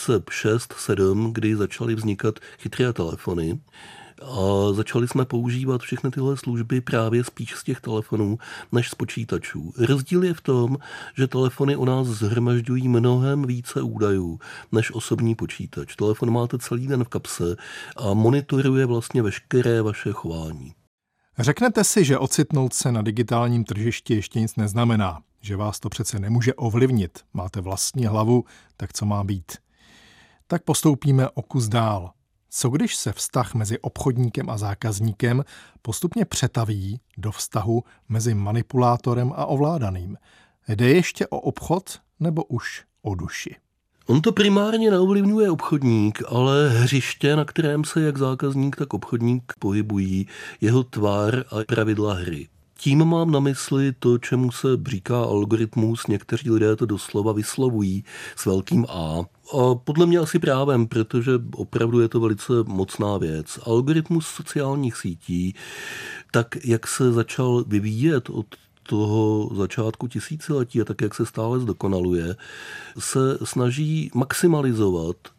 2006-2007, kdy začaly vznikat chytré telefony. A začali jsme používat všechny tyhle služby právě spíš z těch telefonů než z počítačů. Rozdíl je v tom, že telefony u nás zhromažďují mnohem více údajů než osobní počítač. Telefon máte celý den v kapse a monitoruje vlastně veškeré vaše chování. Řeknete si, že ocitnout se na digitálním tržišti ještě nic neznamená, že vás to přece nemůže ovlivnit. Máte vlastní hlavu, tak co má být? Tak postoupíme o kus dál. Co když se vztah mezi obchodníkem a zákazníkem postupně přetaví do vztahu mezi manipulátorem a ovládaným? Jde ještě o obchod nebo už o duši? On to primárně neovlivňuje obchodník, ale hřiště, na kterém se jak zákazník, tak obchodník pohybují, jeho tvar a pravidla hry. Tím mám na mysli to, čemu se říká algoritmus, někteří lidé to doslova vyslovují s velkým A. A podle mě asi právem, protože opravdu je to velice mocná věc. Algoritmus sociálních sítí, tak jak se začal vyvíjet od toho začátku tisíciletí a tak, jak se stále zdokonaluje, se snaží maximalizovat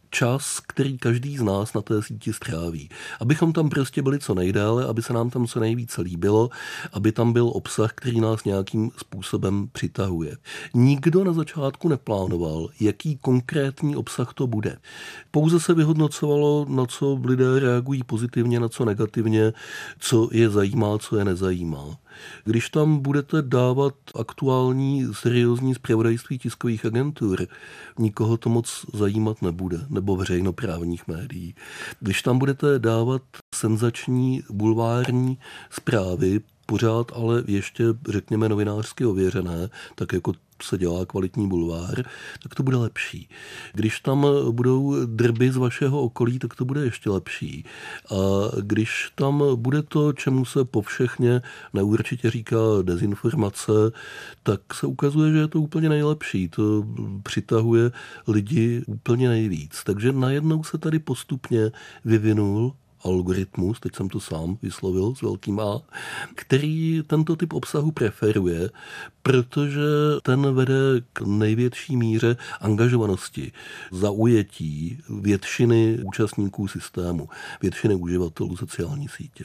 čas, který každý z nás na té síti stráví. Abychom tam prostě byli co nejdéle, aby se nám tam co nejvíce líbilo, aby tam byl obsah, který nás nějakým způsobem přitahuje. Nikdo na začátku neplánoval, jaký konkrétní obsah to bude. Pouze se vyhodnocovalo, na co lidé reagují pozitivně, na co negativně, co je zajímá, co je nezajímá. Když tam budete dávat aktuální, seriózní zpravodajství tiskových agentur, nikoho to moc zajímat nebude, nebo veřejnoprávních médií. Když tam budete dávat senzační bulvární zprávy, pořád ale ještě, řekněme, novinářsky ověřené, tak jako se dělá kvalitní bulvár, tak to bude lepší. Když tam budou drby z vašeho okolí, tak to bude ještě lepší. A když tam bude to, čemu se povšechně neurčitě říká dezinformace, tak se ukazuje, že je to úplně nejlepší. To přitahuje lidi úplně nejvíc. Takže najednou se tady postupně vyvinul algoritmus, teď jsem to sám vyslovil s velkým A, který tento typ obsahu preferuje, protože ten vede k největší míře angažovanosti, zaujetí většiny účastníků systému, většiny uživatelů sociální sítě.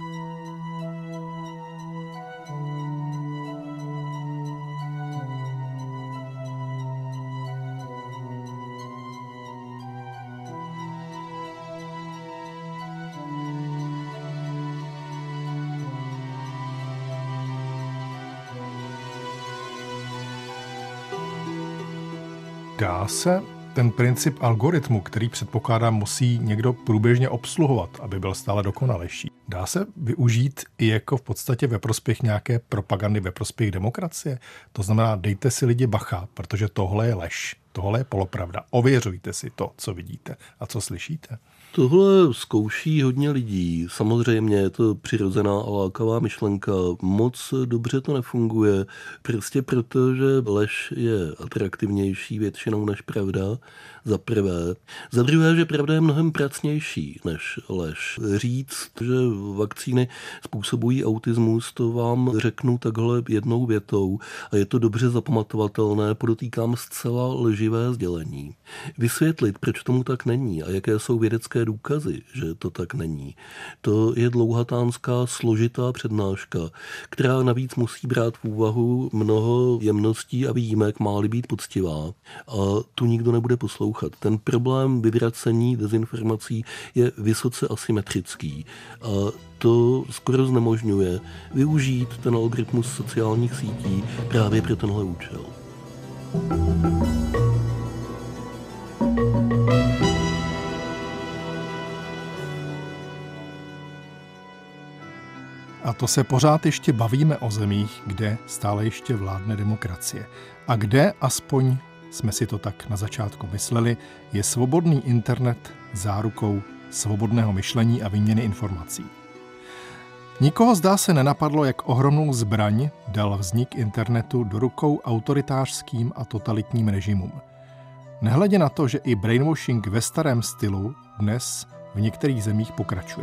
Dá se ten princip algoritmu, který předpokládám musí někdo průběžně obsluhovat, aby byl stále dokonalejší, dá se využít i jako v podstatě ve prospěch nějaké propagandy, ve prospěch demokracie? To znamená, dejte si lidi bacha, protože tohle je lež, tohle je polopravda. Ověřujte si to, co vidíte a co slyšíte. Tohle zkouší hodně lidí. Samozřejmě je to přirozená a lákavá myšlenka. Moc dobře to nefunguje, prostě protože lež je atraktivnější většinou než pravda, za prvé. Za druhé, že pravda je mnohem pracnější než lež. Říct, že vakcíny způsobují autismus, to vám řeknu takhle jednou větou a je to dobře zapamatovatelné, podotýkám zcela lživé sdělení. Vysvětlit, proč tomu tak není a jaké jsou vědecké důkazy, že to tak není. To je dlouhatánská, složitá přednáška, která navíc musí brát v úvahu mnoho jemností a výjimek, má-li být poctivá. A tu nikdo nebude poslouchat. Ten problém vyvracení dezinformací je vysoce asymetrický a to skoro znemožňuje využít ten algoritmus sociálních sítí právě pro tenhle účel. A to se pořád ještě bavíme o zemích, kde stále ještě vládne demokracie. A kde, aspoň jsme si to tak na začátku mysleli, je svobodný internet zárukou svobodného myšlení a výměny informací. Nikoho zdá se nenapadlo, jak ohromnou zbraň dal vznik internetu do rukou autoritářským a totalitním režimům. Nehledě na to, že i brainwashing ve starém stylu dnes v některých zemích pokračuje.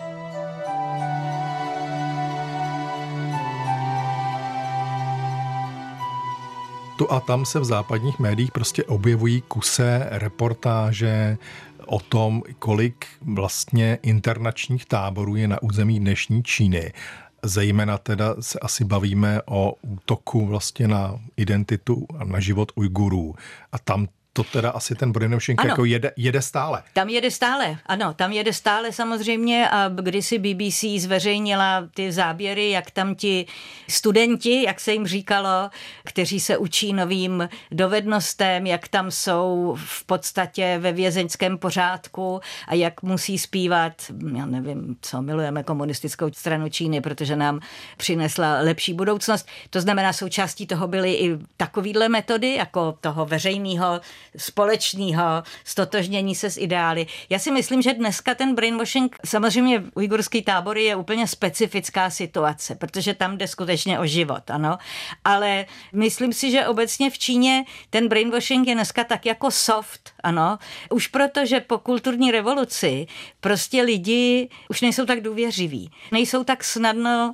Tu a tam se v západních médiích prostě objevují kusé reportáže o tom, kolik vlastně internačních táborů je na území dnešní Číny. Zejména teda se asi bavíme o útoku vlastně na identitu a na život Ujgurů. A tam to teda asi ten brainwashing jako jede stále. Tam jede stále, ano, tam jede stále samozřejmě a kdysi BBC zveřejnila ty záběry, jak tam ti studenti, jak se jim říkalo, kteří se učí novým dovednostem, jak tam jsou v podstatě ve vězeňském pořádku a jak musí zpívat, já nevím, co, milujeme komunistickou stranu Číny, protože nám přinesla lepší budoucnost. To znamená, součástí toho byly i takovýhle metody, jako toho veřejného společného stotožnění se s ideály. Já si myslím, že dneska ten brainwashing, samozřejmě ujgurský tábor je úplně specifická situace, protože tam jde skutečně o život, ano. Ale myslím si, že obecně v Číně ten brainwashing je dneska tak jako soft, ano. Už proto, že po kulturní revoluci prostě lidi už nejsou tak důvěřiví, nejsou tak snadno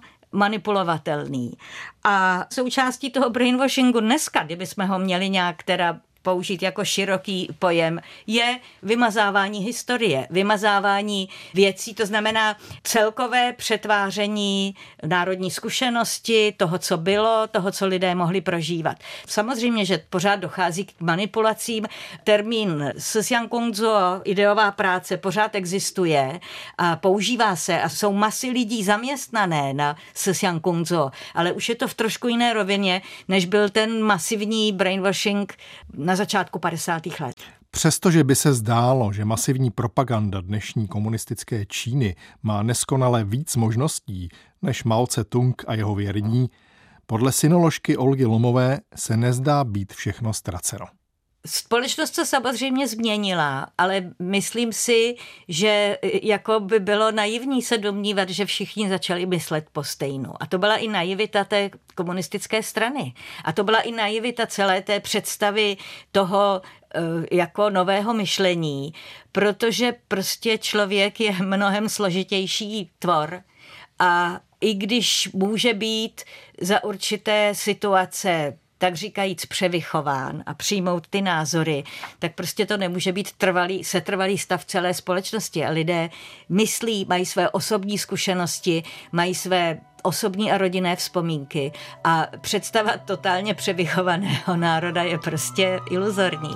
manipulovatelný. A součástí toho brainwashingu dneska, kdybychom ho měli nějak teda použít jako široký pojem, je vymazávání historie, vymazávání věcí, to znamená celkové přetváření národní zkušenosti, toho, co bylo, toho, co lidé mohli prožívat. Samozřejmě, že pořád dochází k manipulacím. Termín Szyangungzo, ideová práce, pořád existuje a používá se a jsou masy lidí zaměstnané na Szyangungzo, ale už je to v trošku jiné rovině, než byl ten masivní brainwashing na začátku 50. let. Přestože by se zdálo, že masivní propaganda dnešní komunistické Číny má neskonale víc možností než Mao Tse-tung a jeho věrní, podle sinoložky Olgy Lomové se nezdá být všechno ztraceno. Společnost se samozřejmě změnila, ale myslím si, že jako by bylo naivní se domnívat, že všichni začali myslet po stejnu. A to byla i naivita té komunistické strany. A to byla i naivita celé té představy toho jako nového myšlení, protože prostě člověk je mnohem složitější tvor a i když může být za určité situace tak říkajíc převychován a přijmout ty názory, tak prostě to nemůže být setrvalý stav celé společnosti. A lidé myslí, mají své osobní zkušenosti, mají své osobní a rodinné vzpomínky a představa totálně převychovaného národa je prostě iluzorní.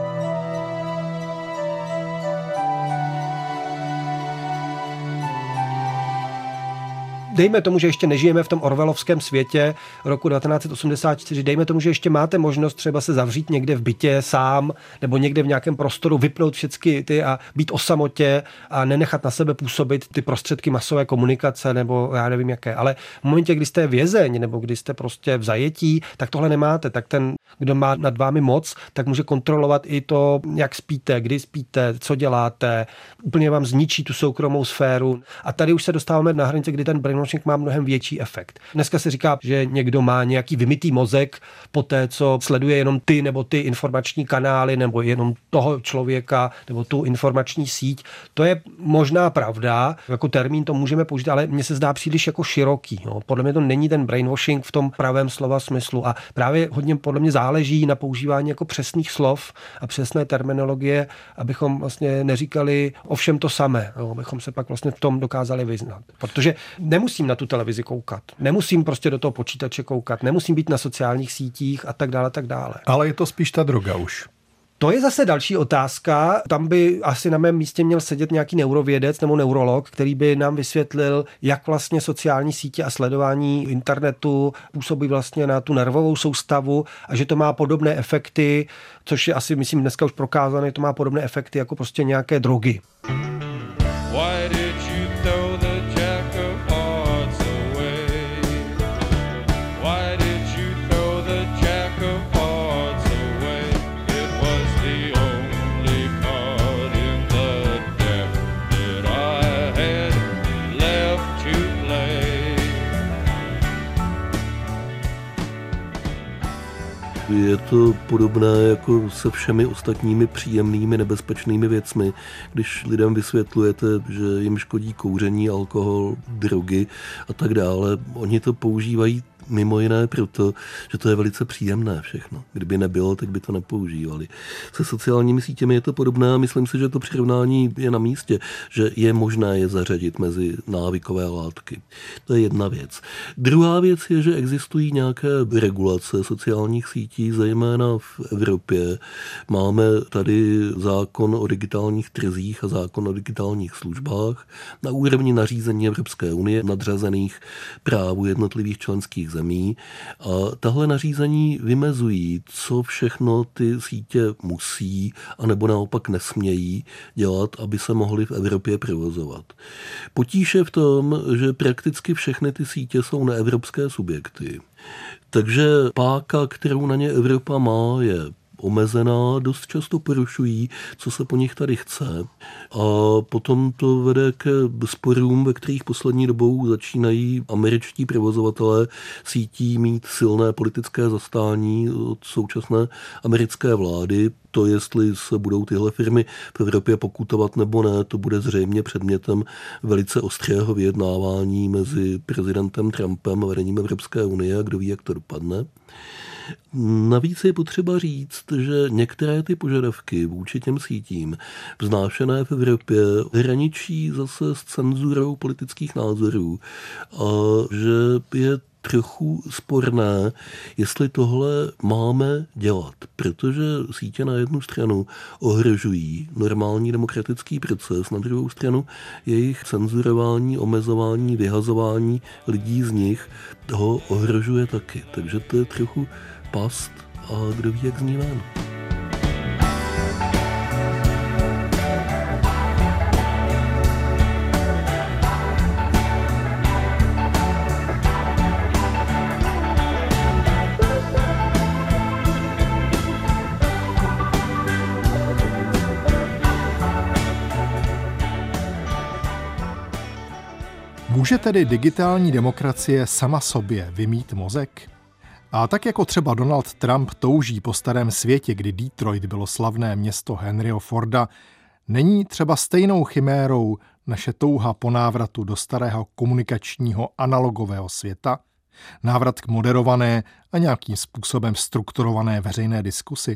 Dejme tomu, že ještě nežijeme v tom orwellovském světě roku 1984, dejme tomu, že ještě máte možnost třeba se zavřít někde v bytě sám nebo někde v nějakém prostoru, vypnout všechny ty a být o samotě a nenechat na sebe působit ty prostředky masové komunikace nebo já nevím jaké. Ale v momentě, kdy jste vězeň nebo kdy jste prostě v zajetí, tak tohle nemáte. Tak ten, kdo má nad vámi moc, tak může kontrolovat i to, jak spíte, kdy spíte, co děláte, úplně vám zničí tu soukromou sféru. A tady už se dostáváme na hranice, kdy ten brainwashing má mnohem větší efekt. Dneska se říká, že někdo má nějaký vymytý mozek po té, co sleduje jenom ty nebo ty informační kanály nebo jenom toho člověka nebo tu informační síť. To je možná pravda, jako termín to můžeme použít, ale mně se zdá příliš jako široký. No. Podle mě to není ten brainwashing v tom pravém slova smyslu a právě hodně podle mě záleží na používání jako přesných slov a přesné terminologie, abychom vlastně neříkali ovšem to samé, no, abychom se pak vlastně v tom dokázali vyznat. Protože nemusím na tu televizi koukat, nemusím prostě do toho počítače koukat, nemusím být na sociálních sítích a tak dále, tak dále. Ale je to spíš ta droga už. To je zase další otázka. Tam by asi na mém místě měl sedět nějaký neurovědec nebo neurolog, který by nám vysvětlil, jak vlastně sociální sítě a sledování internetu působí vlastně na tu nervovou soustavu a že to má podobné efekty, což je asi, myslím, dneska už prokázané, to má podobné efekty jako prostě nějaké drogy. Why did you throw the jack of hearts away? Why did you throw the jack of hearts away? It was the only card in the deck that I had left to play. Je to podobné jako se všemi ostatními příjemnými, nebezpečnými věcmi. Když lidem vysvětlujete, že jim škodí kouření, alkohol, drogy a tak dále, oni to používají mimo jiné proto, že to je velice příjemné všechno. Kdyby nebylo, tak by to nepoužívali. Se sociálními sítěmi je to podobné a myslím si, že to přirovnání je na místě, že je možné je zařadit mezi návykové látky. To je jedna věc. Druhá věc je, že existují nějaké regulace sociálních sítí, zejména v Evropě. Máme tady zákon o digitálních trzích a zákon o digitálních službách na úrovni nařízení Evropské unie nadřazených právu jednotlivých členských zemí a tahle nařízení vymezují, co všechno ty sítě musí anebo naopak nesmějí dělat, aby se mohly v Evropě provozovat. Potíž je v tom, že prakticky všechny ty sítě jsou neevropské subjekty. Takže páka, kterou na ně Evropa má, je omezená, dost často porušují, co se po nich tady chce. A potom to vede k sporům, ve kterých poslední dobou začínají američtí provozovatelé sítí mít silné politické zastání od současné americké vlády. To, jestli se budou tyhle firmy v Evropě pokutovat nebo ne, to bude zřejmě předmětem velice ostrého vyjednávání mezi prezidentem Trumpem a vedením Evropské unie a kdo ví, jak to dopadne. Navíc je potřeba říct, že některé ty požadavky vůči těm sítím vznášené v Evropě hraničí zase s cenzurou politických názorů a že je trochu sporné, jestli tohle máme dělat, protože sítě na jednu stranu ohrožují normální demokratický proces, na druhou stranu jejich cenzurování, omezování, vyhazování lidí z nich toho ohrožuje taky. Takže to je trochu past a kdo ví, jak z ní ven. Může tedy digitální demokracie sama sobě vymít mozek? A tak jako třeba Donald Trump touží po starém světě, kdy Detroit bylo slavné město Henryho Forda, není třeba stejnou chimérou naše touha po návratu do starého komunikačního analogového světa, návrat k moderované a nějakým způsobem strukturované veřejné diskusi?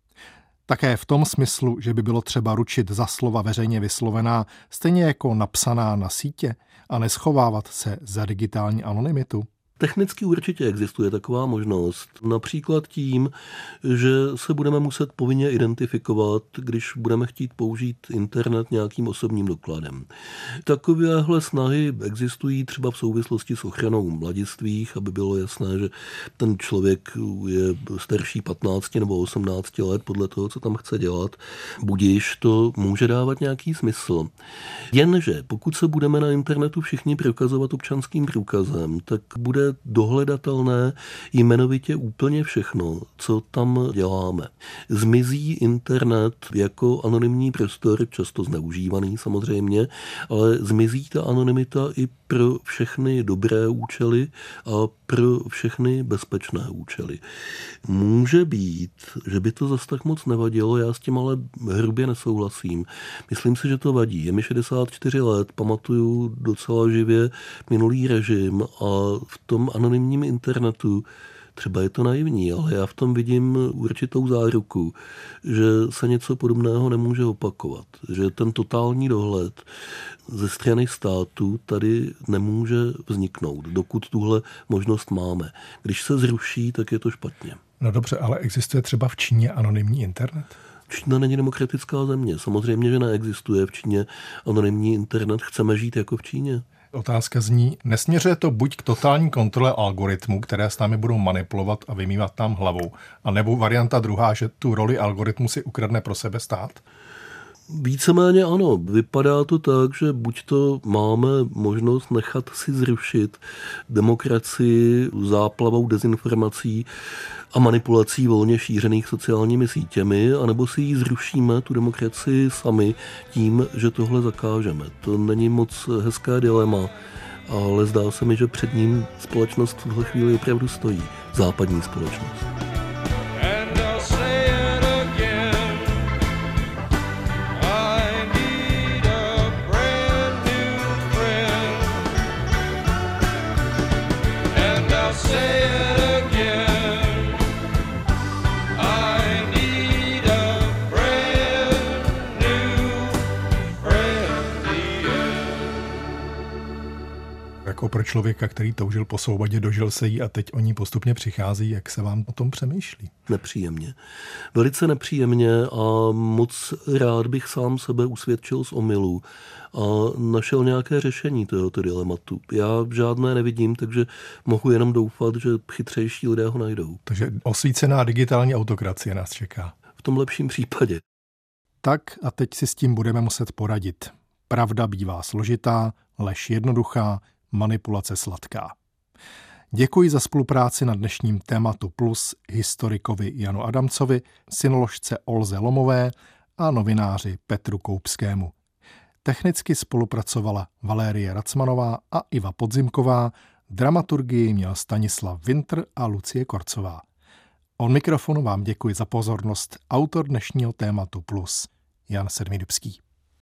Také v tom smyslu, že by bylo třeba ručit za slova veřejně vyslovená, stejně jako napsaná na sítě, a neschovávat se za digitální anonymitu? Technicky určitě existuje taková možnost. Například tím, že se budeme muset povinně identifikovat, když budeme chtít použít internet nějakým osobním dokladem. Takovéhle snahy existují třeba v souvislosti s ochranou mladistvých, aby bylo jasné, že ten člověk je starší 15 nebo 18 let podle toho, co tam chce dělat. Budiž to může dávat nějaký smysl. Jenže pokud se budeme na internetu všichni prokazovat občanským průkazem, tak bude dohledatelné jmenovitě úplně všechno, co tam děláme. Zmizí internet jako anonymní prostor, často zneužívaný samozřejmě, ale zmizí ta anonymita i pro všechny dobré účely a pro všechny bezpečné účely. Může být, že by to zas tak moc nevadilo, já s tím ale hrubě nesouhlasím. Myslím si, že to vadí. Je mi 64 let, pamatuju docela živě minulý režim a v tom anonymním internetu třeba je to naivní, ale já v tom vidím určitou záruku, že se něco podobného nemůže opakovat. Že ten totální dohled ze strany státu tady nemůže vzniknout, dokud tuhle možnost máme. Když se zruší, tak je to špatně. No dobře, ale existuje třeba v Číně anonymní internet? Čína není demokratická země. Samozřejmě, že neexistuje v Číně anonymní internet. Chceme žít jako v Číně. Otázka zní, nesměřuje to buď k totální kontrole algoritmů, které s námi budou manipulovat a vymývat nám hlavou, anebo varianta druhá, že tu roli algoritmu si ukradne pro sebe stát? Víceméně ano. Vypadá to tak, že buď to máme možnost nechat si zrušit demokracii záplavou dezinformací a manipulací volně šířených sociálními sítěmi, anebo si ji zrušíme, tu demokracii, sami tím, že tohle zakážeme. To není moc hezké dilema, ale zdá se mi, že před ním společnost v tuhle chvíli opravdu stojí. Západní společnost. Jako pro člověka, který toužil po svobodě, dožil se jí a teď o ní postupně přichází, jak se vám o tom přemýšlí? Nepříjemně. Velice nepříjemně a moc rád bych sám sebe usvědčil z omylu a našel nějaké řešení tohoto dilematu. Já žádné nevidím, takže mohu jenom doufat, že chytřejší lidé ho najdou. Takže osvícená digitální autokracie nás čeká. V tom lepším případě. Tak a teď si s tím budeme muset poradit. Pravda bývá složitá, lež jednoduchá, manipulace sladká. Děkuji za spolupráci na dnešním Tématu Plus historikovi Janu Adamcovi, synoložce Olze Lomové a novináři Petru Koupskému. Technicky spolupracovala Valérie Racmanová a Iva Podzimková, dramaturgii měl Stanislav Winter a Lucie Korcová. Od mikrofonu vám děkuji za pozornost autor dnešního Tématu Plus, Jan Sedmidubský.